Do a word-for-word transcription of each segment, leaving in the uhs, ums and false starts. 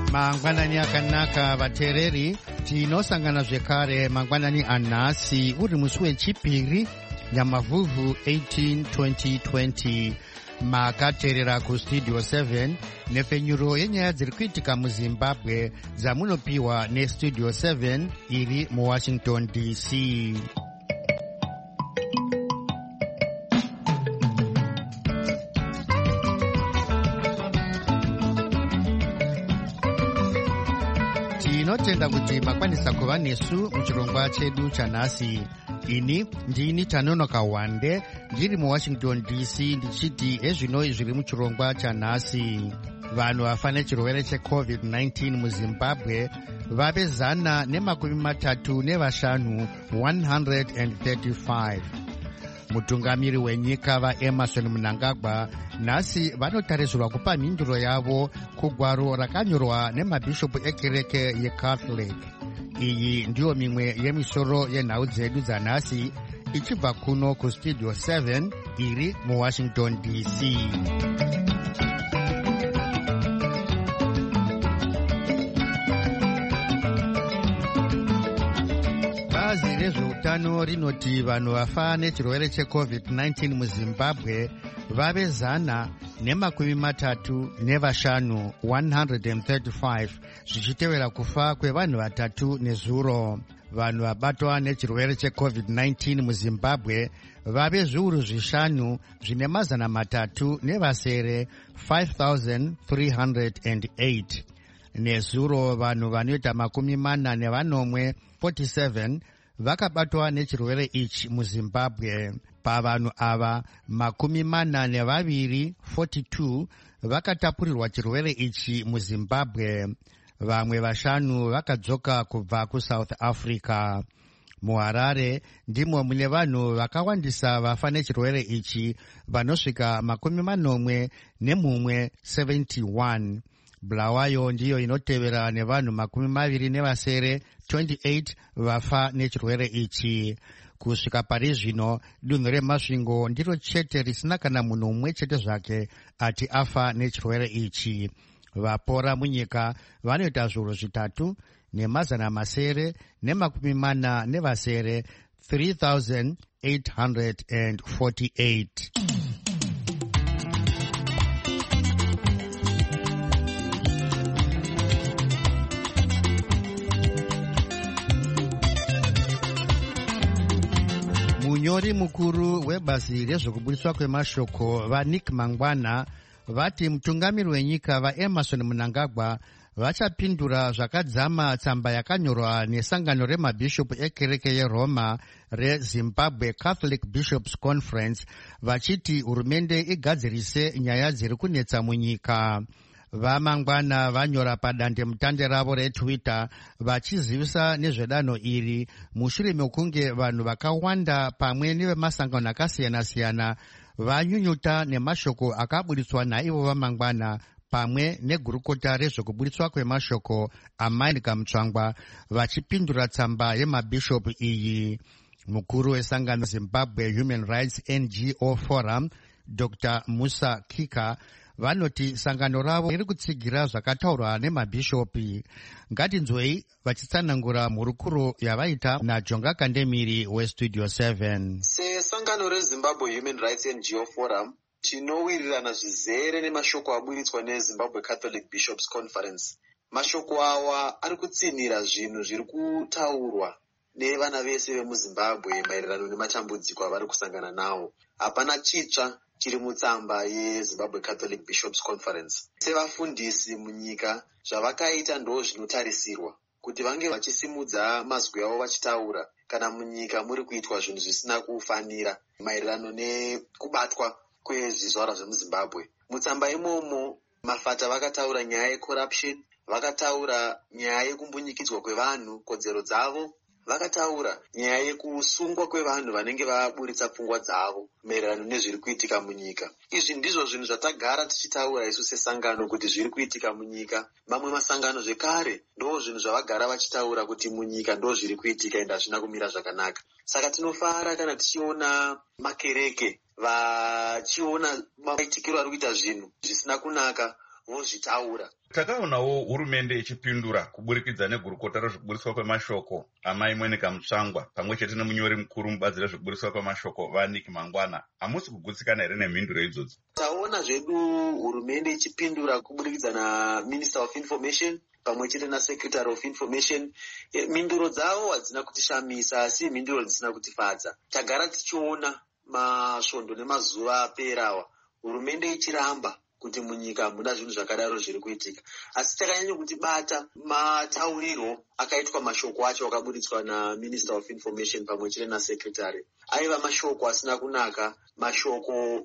Mangwanani akanaka vatereri, tinosangana zvekare mangwanani anhasi uri musi wechipiri Nyamavhuvhu eighteen twenty twenty. Makateerera kustudio seven nepfenyuro yenyaya dziri kuitika muZimbabwe dzamunopiwa nestudio seven iri muWashington D C. Tinotenda kuti makwanisa kuva nesu muchirongwa chedu chanhasi. Ini ndini Tanonoka Wande ndiri muWashington D C ndichiti ezvino zviri muchirongwa chanhasi. Vanhu vafa nechirwere checovid nineteen muZimbabwe vave zana nemakumi matatu nevashanu one hundred thirty-five. Mutungamiri wenyika vaEmmerson Mnangagwa nhasi vanotarisirwa kupa mhinduro yavo kugwaro rakanyorwa nemabhishopu ekereke yeCatholic. Iyi ndiyo mimwe yemisoro yenhau dzedu dzanhasi ichibva kuno kustudio seven iri muWashington D C. Bazi rezveutano rinoti vanhu vafa nechirwere checovid nineteen muZimbabwe vave zana nemakumi matatu nevashanu one hundred thirty-five, zvichitevera kufa kwevanhu vatatu nezuro. Vanhu vabatwa nechirwere checovid nineteen muZimbabwe vave zviuru zvishanu zvine mazana matatu nevasere five thousand three hundred eight. Nezuro vanhu vanoita makumi mana nevanomwe forty-seven vakabatwa nechirwere ichi muZimbabwe. Pavanhu ava makumi mana nevaviri forty-two vakatapurirwa chirwere ichi muZimbabwe. Vamwe vashanu vakadzoka kubva kuSouth Africa. MuHarare ndimo mune vanhu vakawandisa vafa nechirwere ichi vanosvika makumi manomwe nemumwe seventy-one. Bulawayo ndiyo inotevera nevanhu makumi maviri nevasere twenty-eight vafa nechirwere ichi. Kusvika pari zvino dunhu reMasvingo ndiro chete risina kana munhu mumwe chete zvake ati afa nechirwere ichi. Vapora munyika vanoita zviuru zvitatu nemazana masere nemakumi mana nevasere three thousand eight hundred forty-eight. Munyori mukuru webazi rezvekubudiswa kwemashoko vaNick Mangwana vati mutungamiri wenyika vaEmmerson Mnangagwa vachapindura zvakadzama tsamba yakanyorwa nesangano remabhishopu ekereke yeRoma reZimbabwe Catholic Bishops Conference vachiti hurumende igadzirise nyaya dziri kunetsa munyika. VaMangwana vanyora padande mutande ravo reTwitter vachizivisa nezvedanho iri mushure mekunge vanhu vakawanda pamwe nevemasangano akasiyana-siyana vanyunyuta nemashoko akabudiswa naivo vaMangwana pamwe negurukota rezvekubudiswa kwemashoko aMindka Mutsvangwa vachipindura tsamba yemabhishopu iyi. Mukuru wesangano Zimbabwe Human Rights N G O Forum Doctor Musa Kika vanoti sangano ravo riri kutsigira zvakataurwa nemabhishopi. Ngatinzwei vachitsanangura mhurukuro yavaita naJonga Kandemiri weStudio seven. Sesangano reZimbabwe Human Rights N G O Forum tinowirirana zvizere nemashoko abuditswa neZimbabwe Catholic Bishops Conference. Mashoko awa ari kutsinhira zvinhu zviri kutaurwa nevana vese vemuZimbabwe maererano nematambudziko avari kusangana nawo. Hapana chitsva chiri mutsamba yeZimbabwe Catholic Bishops Conference. Sevafundisi munyika zvavakaita ndo zvinotarisirwa kuti vange vachisimudza mazwi avo vachitaura kana munyika muri kuitwa zvinhu zvisina kufanira maererano nekubatwa kwezvizvarwa zvemuZimbabwe. Mutsamba imomo mafata vakataura nyaya yecorruption, vakataura nyaya yekumbunyikidzwa kwevanhu kodzero dzavo, vakataura nyaya yekusungwa kwevanhu vanenge vaburitsa pfungwa dzavo maererano nezviri kuitika munyika. Izvi ndizvo zvinhu zvatagara tichitaura isu sesangano kuti zviri kuitika munyika. Mamwe masangano zvekare ndo zvinhu zvavagara vachitaura kuti munyika ndo zviri kuitika ende hazvina kumira zvakanaka. Saka tinofara kana tichiona makereke vachiona maitikiro ari kuita zvinhu zvisina kunaka vozvitaura. Takaonawo hurumende ichipindura kuburikidza negurukota rezvekuburiswa kwemashoko amai Mwenika Mutsvangwa pamwe chete nemunyori mukuru mubazi rezvekuburiswa kwemashoko vaNick Mangwana. Hamusi kugutsikana here nemhinduro idzodzo? Taona zvedu hurumende ichipindura kuburikidza naMinister of Information pamwe chete naSecretary of Information. Mhinduro dzavo hadzina kutishamisa asi mhinduro dzisina kutifadza. Tagara tichiona masvondo nemazuva aperawa hurumende ichiramba kuti munyika hamuna zvinhu zvakadaro zviri kuitika, asi takanyanya kuti bata mataurirwo akaitwa mashoko acho akaburitswa naMinister of Information pamwe chete naSecretary aiva mashoko asina kunaka, mashoko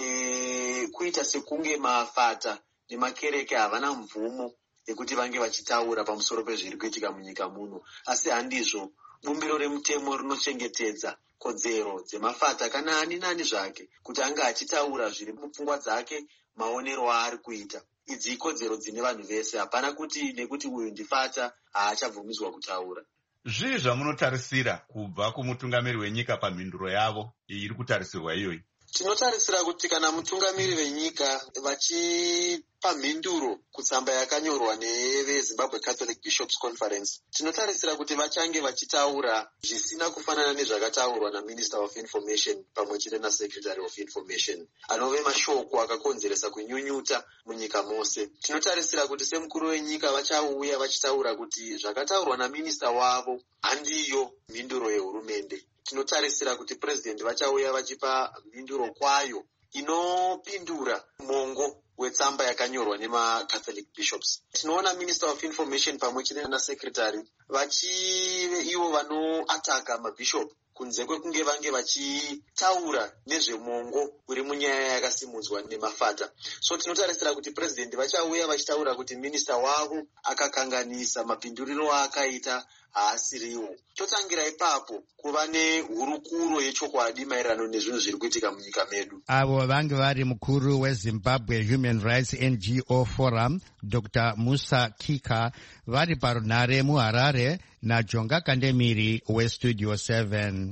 e, kuita sekunge mafata nemakereke havana mvumo yekuti vange vachitaura pamusoro pezviri kuitika munyika muno, asi handizvo. Bumbiro remutemo rinochengetedza kodzero dzemafata kana ani nani zvake kuti anga achitaura zviri mupfungwa dzake, maonero aari kuita. Idzi ikodzero dzine vanhu vese, hapana kuti nekuti uyu ndifata haachabvumidzwa kutaura. Zvii zvamunotarisira kubva kumutungamiri wenyika pamhinduro yavo iri kutarisirwa iyoyi? Tinotarisira kuti kana mutungamiri venyika vachipa mhinduro kutsamba yakanyorwa neveZimbabwe Catholic Bishops Conference, tinotarisira kuti vachange vachitaura zvisina kufanana nezvakataurwa naMinister of Information pamwe chete naSecretary of Information, anove mashoko akakonzeresa kunyunyuta munyika mose. Tinotarisira kuti semukuru wenyika vachauya vachitaura kuti zvakataurwa naMinister wavo handiyo mhinduro yehurumende. Tinotarisira kuti President vachauya vachipa mhinduro kwayo inopindura mongo wetsamba yakanyorwa nemaCatholic Bishops. Tinoona Minister of Information pamwe chete naSecretary vachive ivo vanoataka mabishop kunze kwekunge vange vachitaura nezvemongo uri munyaya yakasimudzwa nemafata. So tinotarisira kuti President vachauya vachitaura kuti Minister wavo akakanganisa mapinduriro akaita haasiriwo. Totangira ipapo kuva nehurukuro yechokwadi maererano nezvinhu zviri kuitika munyika medu. Avo vange vari mukuru weZimbabwe Human Rights N G O Forum Doctor Musa Kika vari parunhare muHarare naJonga Kandemiri weStudio seven.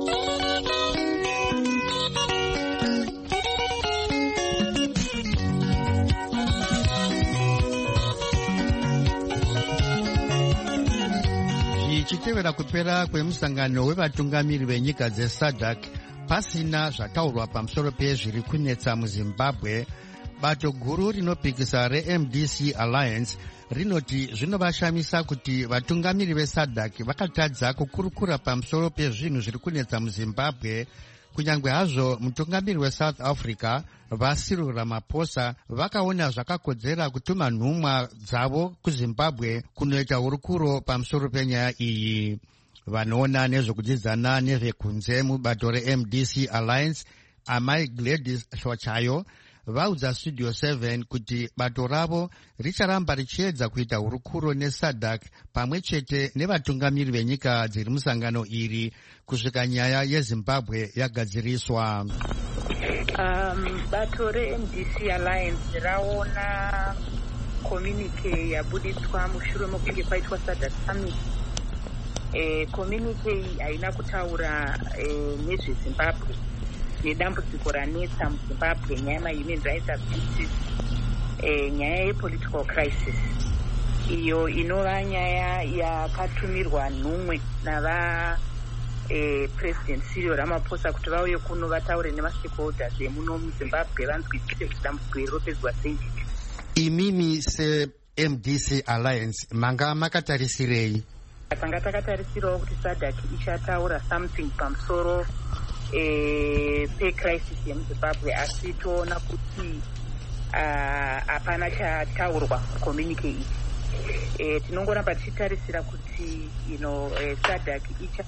Ichitevera kupera kwemusangano wevatungamiri venyika dzeSADC pasina zvataurwa pamusoro pezviri kunetsa muZimbabwe, bato guru rinopikisa reM D C Alliance rinoti zvinovashamisa kuti vatungamiri veSADC vakatadza kukurukura pamusoro pezvinhu zviri kunetsa muZimbabwe, kunyange hazvo mutungamiri weSouth Africa vaCyril Ramaphosa vakaona zvakakodzera kutuma nhumwa dzavo kuZimbabwe kunoita hurukuro pamusoro penyaya iyi. Vanoona nezvekudzidzana nevekunze mubato reM D C Alliance amai Gladys Shochayo vaudza Studio seven kuti bato ravo richaramba richiedza kuita hurukuro neSADC pamwe chete nevatungamiri venyika dziri musangano iri kusvika nyaya yeZimbabwe yagadziriswa. Um, bato reM D C Alliance raona communique yabuditswa mushure mekunge kwaitwa SADC Summit. E, communique iyi haina kutaura e, nezveZimbabwe nedambudziko ranetsa muZimbabwe, nyaya yema-human rights abuses, e, nyaya yepolitical crisis iyo inova nyaya yakatumirwa nhumwe nava e, President Cyril Ramaphosa kuti vauye kuno vataure nemastakeholders emuno muZimbabwe vanzwisise kuti dambudziko iri ropedzwa sei. Imimi seM D C Alliance manga makatarisirei? Tanga takatarisirawo kuti SADC ichataura something pamusoro e, pecrisis yemuZimbabwe, asi toona kuti hapana uh, chataurwa communique iyi. E, tinongoramba tichitarisira kuti you know, e, SADC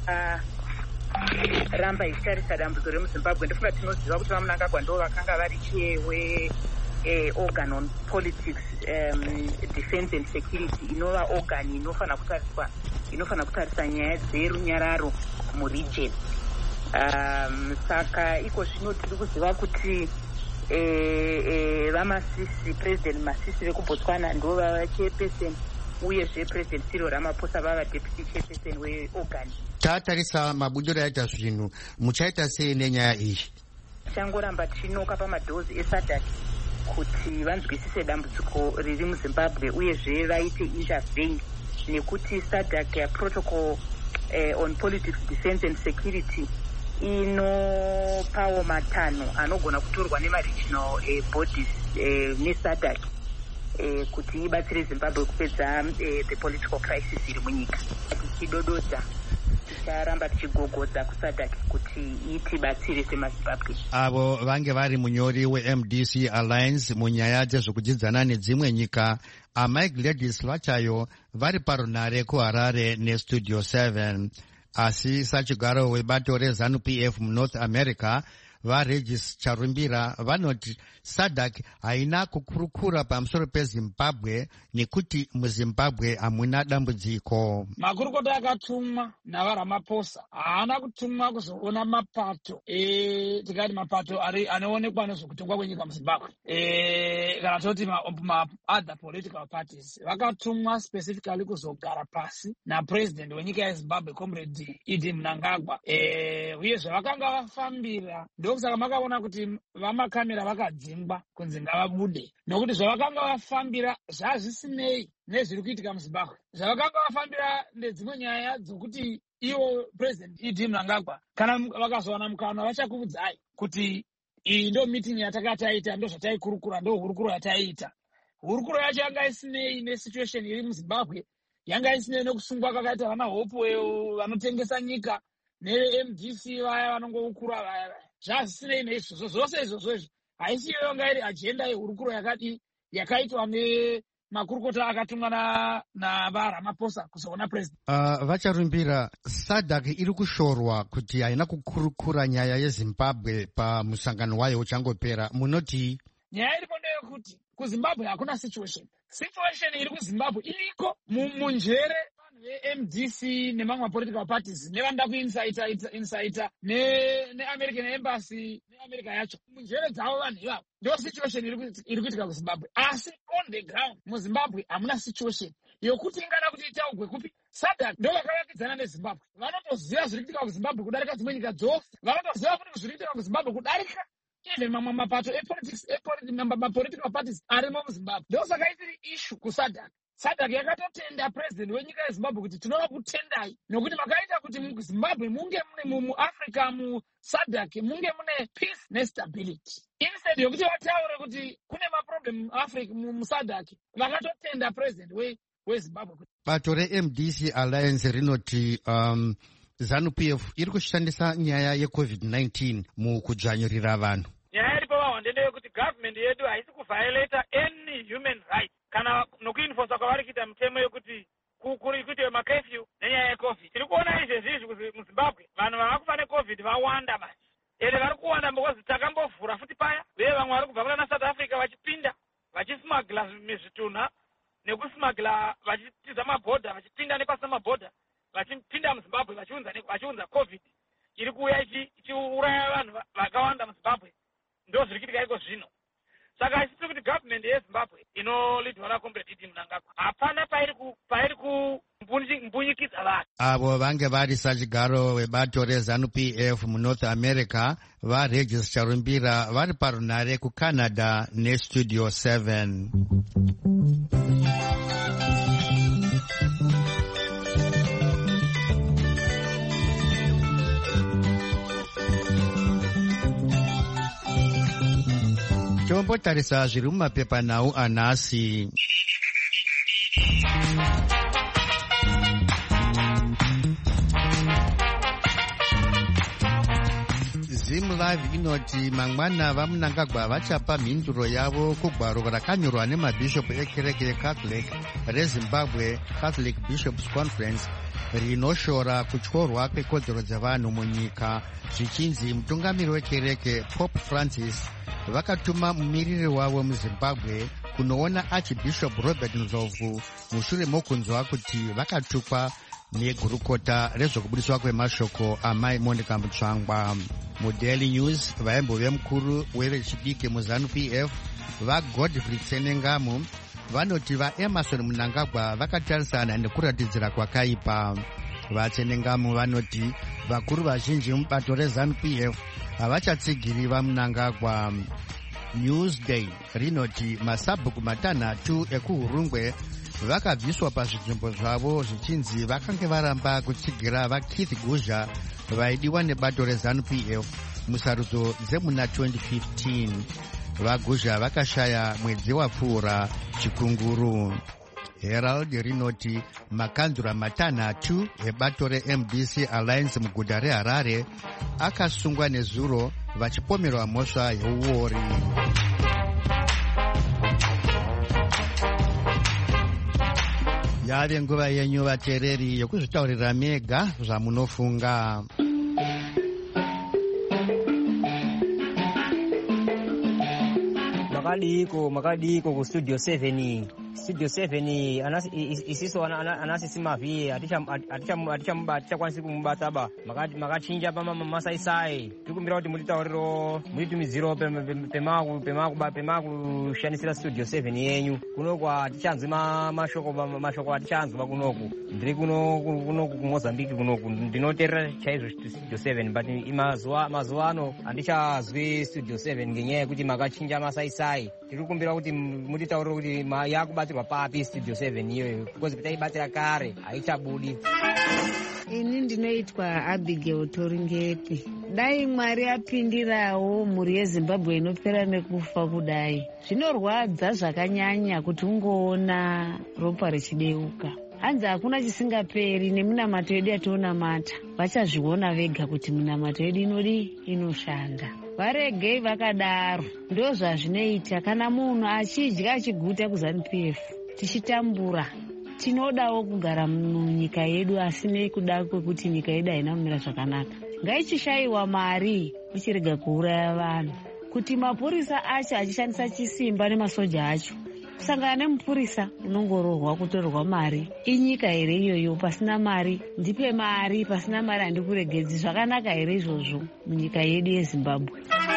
icharamba ichitarisa dambudziko remuZimbabwe. Ndofunga tinoziva kuti vamunangagwa ndo vakanga vari chewe eh, organ on politics, um, defense and security, inova organ inofana kutariswa inofana kutarisa nyaya dzerunyararo muregion. Um, saka iko zvino tiri kuziva kuti eh, eh, vamasisi President Masisi vekuBotswana ndo vava chairperson uyezve President Cyril Ramaphosa vava deputy chairperson weorgan. Tatarisa mabudiro aita zvinhu muchaita sei nenyaya iyi? Tichangoramba tichinoka pamadhozi eSADC kuti vanzwisise dambudziko riri muzimbabwe uyezve vaite intervene nekuti SADC protocol eh, on politics, defense and security inopawo matanho anogona kutorwa nemaregional eh, bodies eh, neSADC eh, kuti ibatsire Zimbabwe kupedza eh, the political crisis iri munyika. Tichidododza ticharamba tichigogodza kuSADC kuti itibatsire semazimbabwe. Avo vange vari munyori weM D C Alliance munyaya dzezvokudyidzana nedzimwe nyika amai Gladys Vachayo vari parunare kuHarare neStudio seven. Asi sachigaro webato reZANU-P F muNorth America vaRegis Charumbira vanoti SADC haina kukurukura pamusoro peZimbabwe nekuti muZimbabwe hamuna dambudziko. Makurukota akatumwa navaRamaphosa haana kutumwa kuzoona mapato e tikati mapato ari anoonekwa nezvekutongwa kwenyika muZimbabwe e kana toti ma, ma other political parties vakatumwa specifically kuzogara pasi napresident wenyika yeZimbabwe comrade Idi Mnangagwa e uyezve vakanga vafambira ndokusaka makaona kuti vamakamera vakadzingwa kunzi ngavabude nokuti zvavakanga vafambira zvazvisinei nezviri kuitika muZimbabwe. Zvavakanga vafambira nedzimwe nyaya dzokuti ivo president Idi Mnangagwa kana vakazowana mukana vachakuudzai kuti iyi ndo meeting yatakati taita ndo zvataikurukura ndo hurukuro yataiita. Hurukuro yacho yanga isinei nesituation iri muZimbabwe, yanga isinei nekusungwa kwakaita vana hope vanotengesa nyika neM D C vaya vanongoukura vaya zvazvisinei neizvozvo zvose izvozvo izvo haisiyo yanga iri ajenda yehurukuro yakadi yakaitwa nemakurukota akatumwa na navaRamaphosa kuzoona president. Uh, Vacharumbira, SADC iri kushorwa kuti haina kukurukura nyaya yeZimbabwe pamusangano wayo uchangopera. Munoti nyaya iripo ndeyekuti kuZimbabwe hakuna situation. Situation iri kuZimbabwe iriko munjere veM D C nemamwe political parties nevanda kuinsaita insaita ne neAmerican embassy neAmerica yacho munjere dzavo vanhu ivavo ndo situation iri kuitika kuZimbabwe. Asi on the ground muZimbabwe hamuna situation yokuti ingada kuti itaugwe kupi. SADC ndo vakavakidzana neZimbabwe, vanotoziva zviri kuitika kuZimbabwe kudarika dzimwe nyika dzose, vanotoziva kuti zviri kuitika kuZimbabwe kudarika even mamwe mapato epolitics epolitical parties arimo muZimbabwe. Ndo saka isiri issue kuSADC. SADC yakatotenda president wenyika yeZimbabwe kuti tinoda kutendai nokuti makaita kuti muZimbabwe munge mune muAfrica muSADC munge mune peace nestability. Instead yokuti vataure kuti kune maproblem muAfrica muSADC vakatotenda president we weZimbabwe. Bato reM D C Alliance rinoti um, ZANU-P F iri kushandisa nyaya yeCovid nineteen mukudzvanyurira vanhu. Nyaya iripo vahondende yokuti government yedu haisi kuviolate any human rights kana nokuinforsa kwavari kuita mitemo yokuti kuri kuitiwe makefyu nenyaya yeCovid. Tiri kuona izvezvizvi muZimbabwe vanhu vavakufa neCovid vawanda manje ende vari kuwanda because takambovhura futi paya veye vamwe vari kubva kuna South Africa vachipinda vachismagla mizvitunha nekusmagla vachitiza mabhodha vachipinda nepasi mabhodha vachipinda muZimbabwe vachiunza vachiunza COVID iri kuuya ichiuraya vanhu vakawanda muZimbabwe. Ndo zviri kuitika iko zvino. Saka haisisi kuti government yeZimbabwe inolidwa naComrade Idi Mnangagwa hapana pairi ku pairi kumbunyikidza vanhu. Avo vange vari sachigaro webato reZANU-P F muNorth America vaRegis Charumbira vari parunare kuCanada neStudio seven. Tombotarisa zviri mumapepanhau anhasi. ZimLive inoti mangwana vaMnangagwa vachapa mhinduro yavo kugwaro rakanyorwa nemabhishopu ekereke yeCatholic reZimbabwe Catholic Bishops Conference rinoshora kutyorwa kwekodzero dzevanhu munyika zvichinzi mutungamiri wekereke Pope Francis vakatuma mumiriri wavo muZimbabwe kunoona Archbishop Robert Nzovu mushure mokunzwa kuti vakatukwa negurukota rezvokubudiswa kwemashoko amai Monica Mutsvangwa. MuDaily News vaimbove mukuru wevechidiki muZANU-P F vaGodfrey Tsenengamu vanoti vaEmerson Mnangagwa vakatarisana nekuratidzira kwakaipa. VaTsenengamu vanoti vakuru vazhinji mubato reZANU-P F havachatsigiri vaMnangagwa. Newsday rinoti masabhuku matanhatu ekuhurungwe vakabviswa pazvinzvimbo zvavo zvichinzi vakange varamba kutsigira vaKeith Guzha vaidiwa nebato reZANU-P F musarudzo dzemuna twenty fifteen. VaGuzha vakashaya mwedzi wapfuura chikunguru. Herald rinoti makanzura matanhatu ebato reM D C Alliance muguta reHarare akasungwa nezuro vachipomerwa mhosva yeuori. Yave nguva yenyu vateereri yokuzvitaurira mega zvamunofunga. Makadiko makadiko ku studio seven studio seven anasi isiso anasi mavi atichakwanisi kumubata ba makachinja pamasaisai tikumbira kuti mutitauriro mulitumiziro pemakushanisira studio seven yenyu kunoku atichanzwi mashoko mashoko atichanzwa kunoku ndiri kunoku kuMozambique kunoku ndinoteerera chaizvo studio seven but mazuva mazuva ano handichazwi studio seven ngenyaya yekuti makachinja masaisai. Tiri kumbira kuti mutitauriro kuti yakubatirwa papi studio seven iyoyo because taibatira kare haichabudi. Ini ndinoitwa Abigail Toringepi. Dai Mwari apindirawo mhuri yeZimbabwe inopera nekufa kudai, zvinorwadza zvakanyanya kuti ungoona ropa richideuka. Hanzi hakuna chisingaperi neminamato yedu yationamata. Vachazviona vega kuti minamato yedu inodi inoshanda. Varegei vakadaro, ndo zvazvinoita kana munhu achidya achiguta kuZANU-P F. Tichitambura tinodawo kugara munyika yedu asine kuda kwekuti nyika yedu haina kumira zvakanaka. Ngaichishayiwa mari ichirega kuuraya vanhu, kuti mapurisa acho achishandisa chisimba nemasoja acho. Kusangana nemupurisa unongorohwa kutorwa mari. Inyika here iyoyo pasina mari? Ndipe mari pasina mari handikuregedzi. Zvakanaka here izvozvo munyika yedu yeZimbabwe?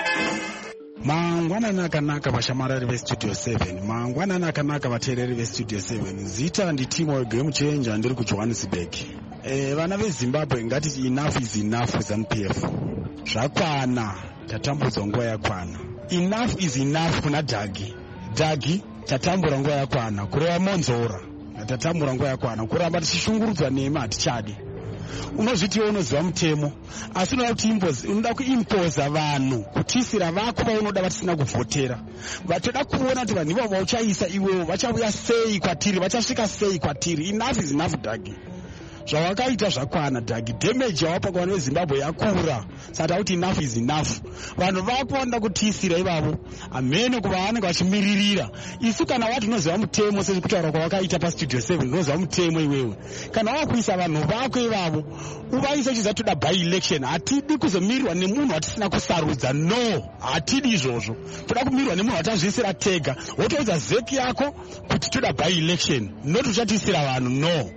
Mangwanani akanaka vashamarari vestudio seven, mangwanani akanaka vateereri vestudio seven. Zita nditimo game changer ndiri kuJohannesburg. Eh, vana veZimbabwe ngatiti enough is enough ZANU-P F. Zvakwana, tatambudzwa nguva yakwana. Enough is enough kuna Dhagi. Dhagi tatambura nguva yakwana, kureva Monzora tatambura nguva yakwana, kuramba tichishungurudzwa nemi hatichadi. Unozviti unoziva mutemo asi unoda kuti unoda kuimpoza vanhu kutisira vako vaunoda vatisina kuvhotera. Vatoda kuona kuti vanhu ivavo vauchaisa iwewo vachauya sei kwatiri, vachasvika sei kwatiri. Enough is enough Dhagi. Zvawakaita zvakwana Dhagi. Damage yawapa kuvanhu veZimbabwe yakura. Saka kuti enough is enough. Vanhu vako vanoda kutisira ivavo amene kuva vanenge vachimiririra. Isu kana wati unoziva mutemo sezvekutaura kwawakaita pastudio seven unoziva mutemo iwewe. Kana wakuisa vanhu vako ivavo uvaise uchizatoda by election. Hatidi kuzomirirwa nemunhu watisina kusarudza. No, hatidi izvozvo. Toda kumirirwa nemunhu watazviisira tega. Wotoudza zeki yako kuti toda by election. Not uchatisira vanhu. No.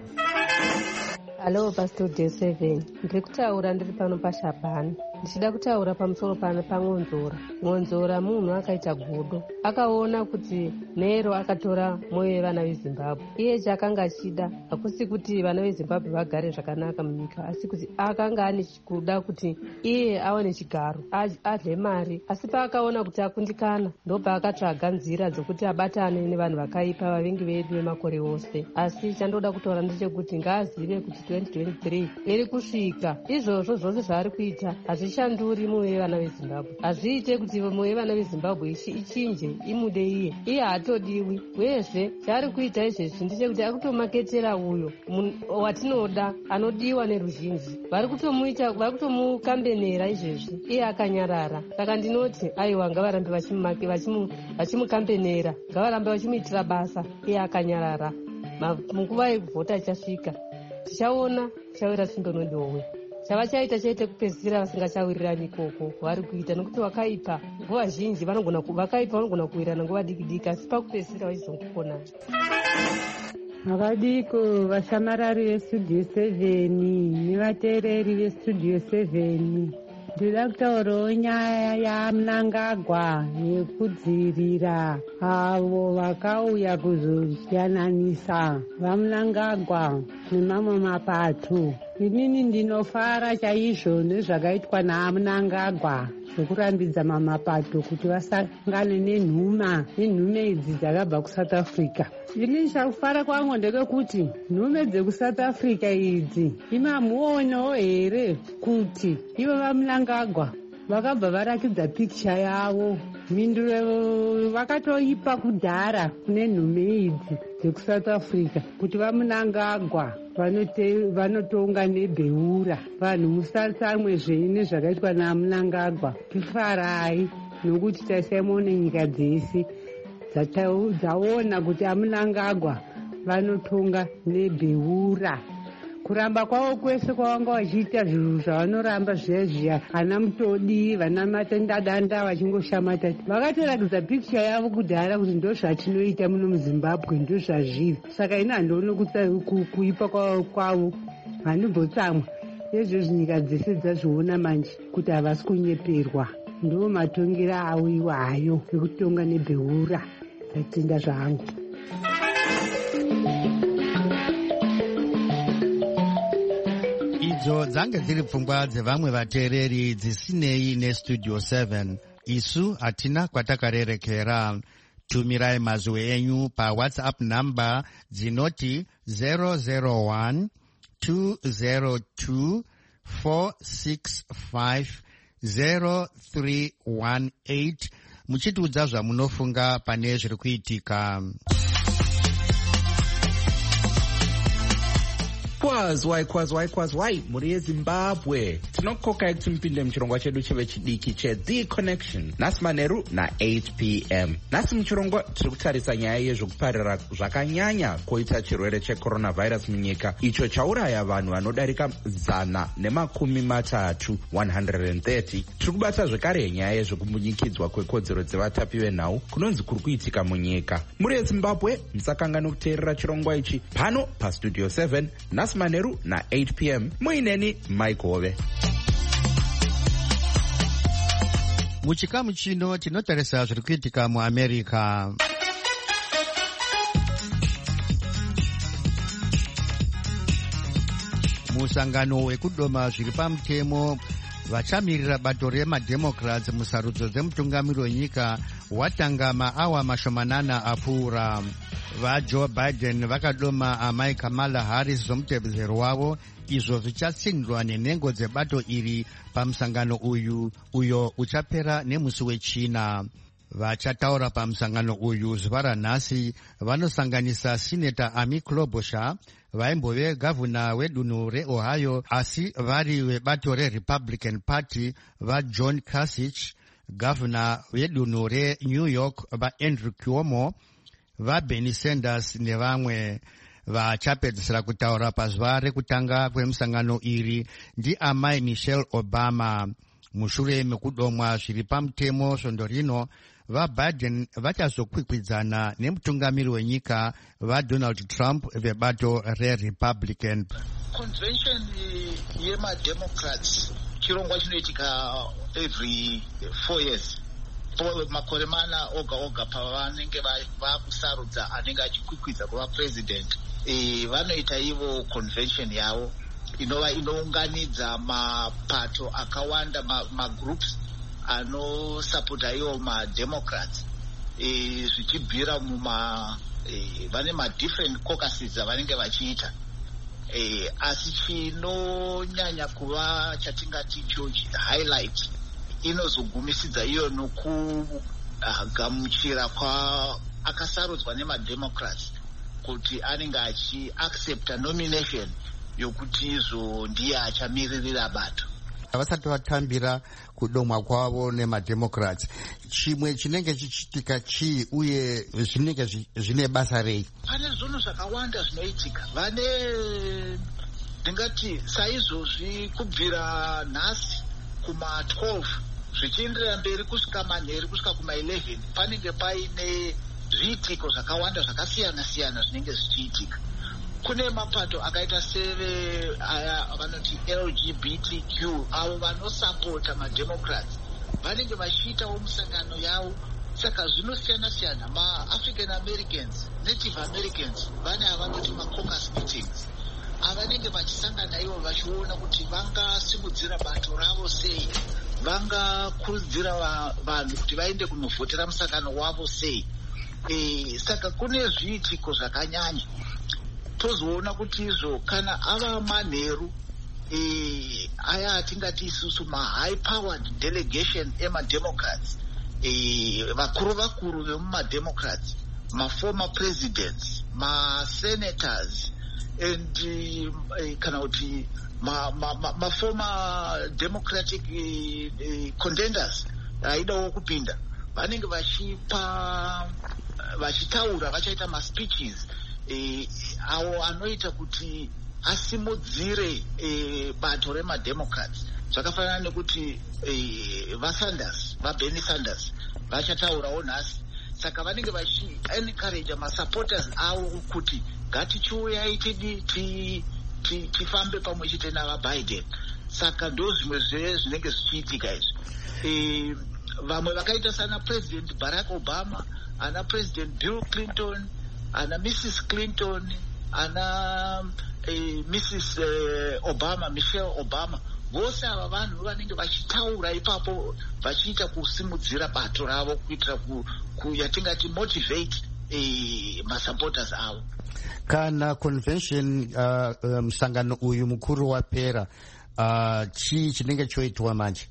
Hello pastudio seven. Ndiri kutaura ndiri pano paShabhani. Ndichida kutaura pamusoro pano paMonzora. Monzora munhu akaita godo. Akaona kuti Nero akatora mwoyo yevana veZimbabwe. Iye chaakanga achida hakusi kuti vana veZimbabwe vagare zvakanaka munyika, asi kuti akanga ane kuda kuti iye awane chigaro, adle mari. Asi paakaona kuti akundikana, ndopaakatsvaga nzira dzokuti abatane nevanhu vakaipa vavengi vedu vemakore ose. Asi chandoda kutaura ndechekuti ngaazive kuti twenty twenty-three iri kusvika. Izvozvo zvose zvaari kuita hazvishanduri mwoyo yevana veZimbabwe. Hazviite kuti mwoyo yevana veZimbabwe ichinje imude iye. Iye haatodiwi. Uyezve chaari kuita izvezvi ndechekuti ari kutomaketera uyo watinoda anodiwa neruzhinji. Vari kutomuita, vari kutomukambenera izvezvi. Iye akanyarara. Saka ndinoti aiwa ngavarambe vachimukambenera. Ngavarambe vachimuitira basa. Iye akanyarara. Munguva yekuvhota ichasvika tichaona chawira Chindonodhowe. Chava chaita chaite kupedzisira vasingachawirirani ikoko vari kuita nekuti wakaipa nguva zhinji vanogona vakaipa vanogona kuwirana nguva diki-diki asi pakupedzisira vachizongukona. Makadiko vashamarari vestudio seven nevateereri vestudio seven. Ndinoda kutaurawo nyaya yaMnangagwa yekudzivirira avo vakauya kuzosyananisa vaMnangagwa nemamwe mapato. Inini ndinofara chaizvo nezvakaitwa naMnangagwa. zvekurambidza mamapato kuti vasangane nenhuma. Nenhume idzi dzakabva kuSouth Africa. Ini chakufara kwangu ndekekuti nhume dzekusouth Africa idzi imamuonawo here kuti ivo vaMnangagwa vakabva varakidza pikicha yavo. Minduro vakatoipa kudhara kune nhume idzi dzekusouth Africa kuti vaMnangagwa vanotonga nebheura. Vanhu musatsamwe zveine zvakaitwa naMnangagwa. Tifarai nokuti taisaimaone nyika dzese dzaona kuti aMnangagwa vanotonga nebheura. Kuramba kwavo kwese kwavanga vachiita zvinhu zvavanoramba zviya zviya, ana Mutodi vana Matendadanda vachingoshamata, vakatorakidza pikicha yavo kudhara kuti ndo zvatinoita muno muZimbabwe, ndo zvazviri. Saka ina handioni kuipa kwavo, handimbotsamwa. Izvozvo nyika dzese dzazviona manje kuti havasi kunyeperwa. Ndo matongera avo iwayo ekutonga nebheura. Ndatenda zvangu. Idzo dzange dziri pfungwa dzevamwe vateereri dzisinei nestudio seven. Isu hatina kwatakarerekera. Tumirai mazwi enyu pa WhatsApp number dzinoti zero zero one two zero two four six five zero three one eight muchitiudza zvamunofunga pane zviri kuitika. Kwazwai kwazwai kwazwai muri yeZimbabwe. Tinokokai kuti mupinde muchirongwa chedu cheve chidiki cheThe Connection nhasi manheru na-eight p m. Nhasi muchirongwa tiri kutarisa nyaya yezvokuparira zvakanyanya koita chirwere checoronavirus munyika, icho chauraya vanhu vanodarika zana nemakumi matatu one hundred thirty. Tiri kubata zvekare nyaya yezvokumunyikidzwa kwekodzero dzevatapi venhau kunonzi kuri kuitika munyika. Muri yeZimbabwe musakangana kuteerera chirongwa ichi pano pastudio seven nhasi manheru na-eight p m. muineni Mike Hove. Muchikamu chino tinotarisa zviri kuitika muAmerica. Musangano wekudoma zviri pamutemo vachamirira bato remademocrats musarudzo dzemutungamiri wenyika watanga maawa mashomanana apfuura. VaJoe Biden vakadoma amai Kamala Harris somutevedzero wavo, izvo zvichatsindwa nenhengo dzebato iri pamusangano uyu uyo uchapera nemusi wechina. Vachataura pamusangano uyu zuva ranhasi vanosanganisa Sineta Amy Klobuchar vaimbove gavhuna wedunhu reOhio asi vari vebato reRepublican Party, vaJohn Kasich, gavhuna wedunhu reNew York vaAndrew Cuomo, vaBernie Sanders nevamwe. Vachapedzisira kutaura pazuva rekutanga kwemusangano iri ndiamai Michelle Obama. Mushure mekudomwa zviri pamutemo svondo rino, vaBiden vachazokwikwidzana nemutungamiri wenyika vaDonald Trump vebato reRepublican. Convention yemademocrats chirongwa chinoitika every four years. Makore mana oga oga pavanenge vakusarudza anenge achikwikwiza kuva president. E, vanoita ivo convention yavo inova inounganidza mapato akawanda, magroups ma anosapota ivo mademocrats, e, zvichibvira muma e, vane madifferent caucuses avanenge vachiita. E, asi chinonyanya kuva chatingati icho highlight inozogumisidza iyo nokugamuchira kwa akasarudzwa nemademocrats kuti anenge achiaccepta nomination yokuti izvo ndiye achamiririra bato. Vasati vatambira kudomwa kwavo nemademocrats, chimwe chinenge chichitika chii uye zvinenge zvine basa rei? Pane zvinhu zvakawanda zvinoitika. Vane ndingati saizvozvi kubvira nhasi kuma twelve zvichienderera mberi kusvika manheru kusvika kuma eleven panenge paine zviitiko zvakawanda zvakasiyana siyana zvinenge zvichiitika. Kune mapato akaita seve aya vanoti L G B T Q, avo vanosapota mademocrats vanenge vachiitawo musangano yavo. Saka zvinosiyana siyana. Ma-African Americans, Native Americans vane avanoti ma-caucus meetings avanenge vachisangana ivo vachiona kuti vangasimudzira bato ravo sei, vangakurudzira vanhu kuti vaende kunovhotera musangano wavo sei. E, saka kune zviitiko zvakanyanya. Tozoona kuti izvo kana ava manheru e, aya atingati isusu mahigh powered delegation emademocrats, e, vakuru vakuru vemumademocrats, maformer presidents, masenators and e, kana kuti maformer ma, ma democratic e, e, contenders aidawo kupinda vanenge vachipa vachitaura vachaita maspeeches e, awo anoita kuti asimudzire e, bato remademocrats. Zvakafanana nekuti e, vaSanders vaBernie Sanders vachataurawo nhasi. Saka vanenge vachi encourage masupporters avo kuti ngatichiuyai tidi tifambe pamwe chete navaBiden. Saka ndo zvimwe zvinenge zvichiitika izvi. E, vamwe vakaita sana President Barack Obama, ana President Bill Clinton, ana Missus Clinton, ana eh, Missus Eh, Obama, Michelle Obama, vose ava vanhu vanenge vachitaura ipapo vachiita kusimudzira bato ravo kuitira ku, ku yatingati motivate eh, masupporters avo. Kana convention musangano uh, uh, uyu mukuru wapera uh, chii chinenge choitwa manje?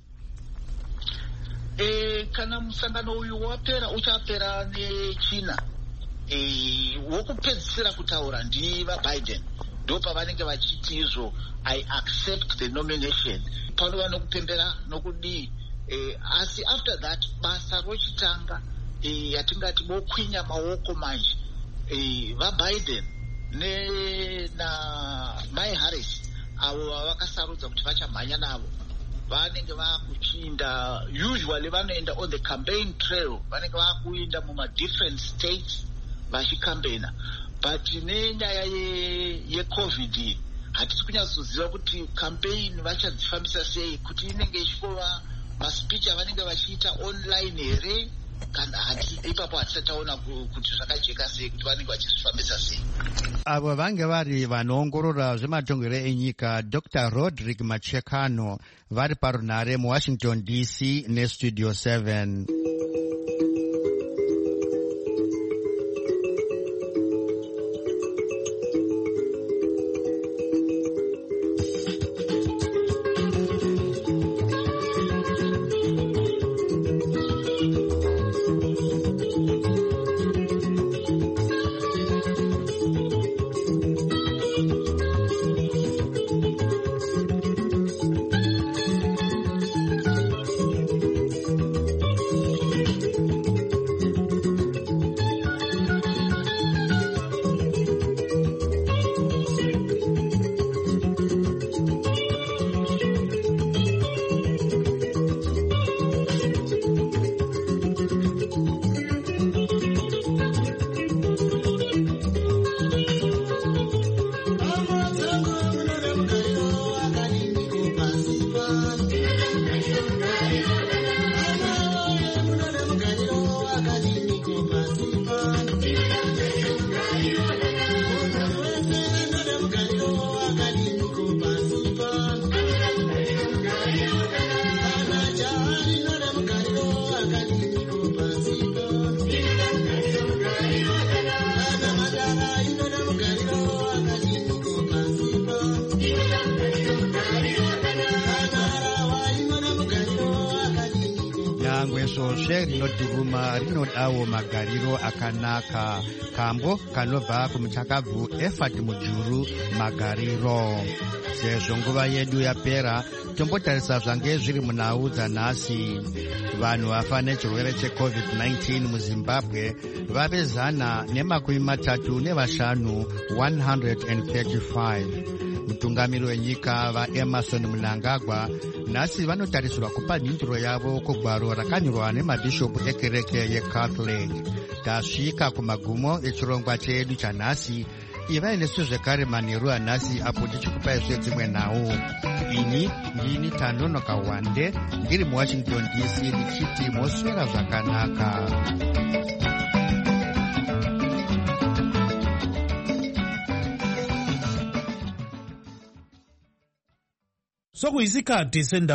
E, kana musangano uyu wapera uchapera nechina e, wokupedzisira kutaura ndivaBiden ndo pavanenge vachiti izvo I accept the nomination. Panova nokupembera nokudii e, asi after that basa rochitanga e, yatingati bokwinya maoko manje e, vaBiden ne na Mai Harris avo vakasarudza kuti vachamhanya navo vanenge vakuchinda. Usually vanoenda on the campaign trail, vanenge vakuinda muma different states vachikambena, but nenyaya yecovid hatisi kunyatsoziva kuti campaign vachadzifambisa sei, kuti inenge ichikova maspeech avanenge vachiita online here kana hati ipapo hatisataona kuti zvakajeka sei kuti vanenge vachizvifambisa sei. Avo vange vari vanoongorora zvematongero enyika Doctor Roderick Machekano vari parunhare muWashington D C neStudio seven. Rinodhuruma rinodawo magariro akanaka, kambo kanobva kumuchakabvu Effort Mujuru magariro. Sezvo nguva yedu yapera, tombotarisa zvange zviri munhau dzanhasi. Vanhu vafa nechirwere checovid nineteen muZimbabwe vave zana nemakumi matatu nevashanu one hundred thirty-five. Mutungamiri wenyika vaEmerson Mnangagwa nhasi vanotarisirwa kupa nhinduro yavo kugwaro rakanyorwa nemabhishopu ekereke yeCatholic. Tasvika kumagumo echirongwa chedu chanhasi. Ivai nesu zvekare manheru anhasi apo tichikupai dzimwe nhau. Ini ndini Tanonoka Wande ndiri muWashington D C ndichiti moswera zvakanaka. Sokuyisikhathi sendaba